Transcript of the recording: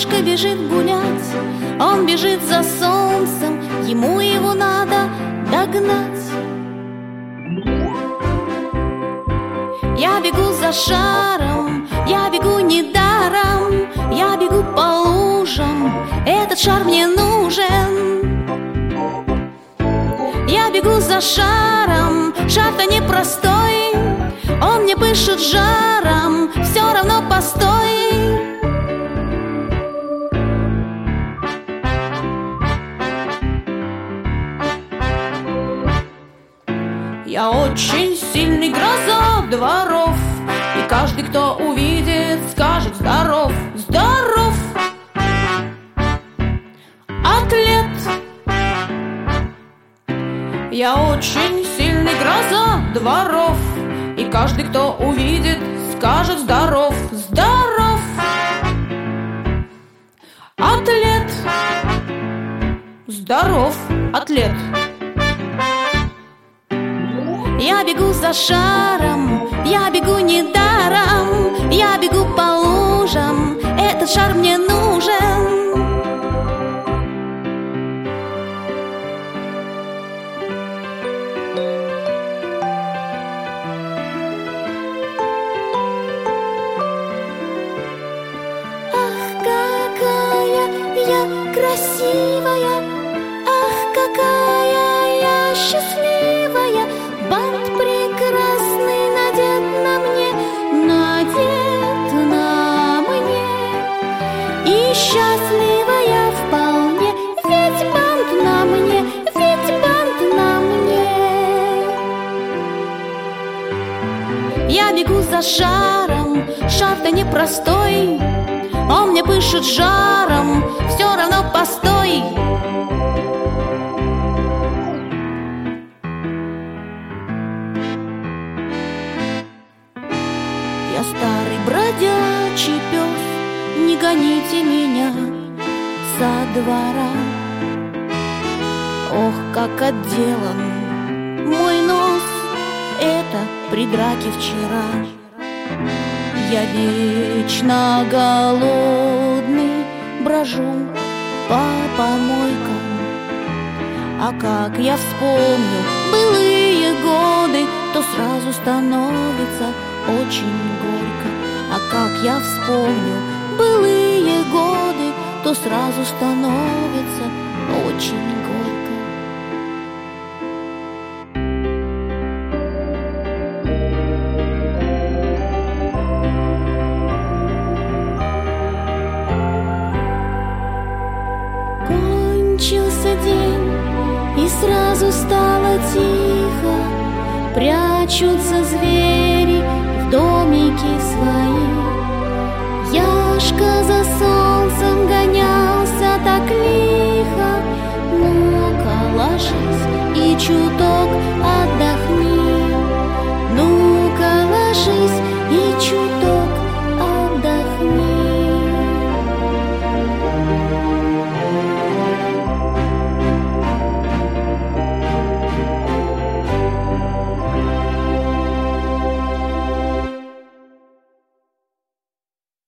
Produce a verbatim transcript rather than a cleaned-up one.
мишка бежит гулять, он бежит за солнцем, ему его надо догнать. Я бегу за шаром, я бегу недаром, я бегу по лужам, этот шар мне нужен. Я бегу за шаром, шар-то непростой, он мне пышет жаром, все равно постой. Я очень сильный, гроза дворов, и каждый, кто увидит, скажет: здоров, здоров, атлет. Я очень сильный, гроза дворов, и каждый, кто увидит, скажет: здоров, здоров, атлет, здоров, атлет. Я бегу за шаром, я бегу недаром, я бегу по лужам, этот шар мне нужен. Красивая, ах, какая я счастливая, бант прекрасный надет на мне, надет на мне, и счастливая вполне, ведь бант на мне, ведь бант на мне. Я бегу за шаром, шар-то непростой, он мне пышет жаром, все равно постой. Я старый бродячий пес, не гоните меня со двора. Ох, как отделан мой нос, это при драке вчера. Я вечно голодный брожу по помойкам, а как я вспомню былые годы, то сразу становится очень горько. А как я вспомню былые годы, то сразу становится очень горько. Кончился день, и сразу стало тихо, прячутся звери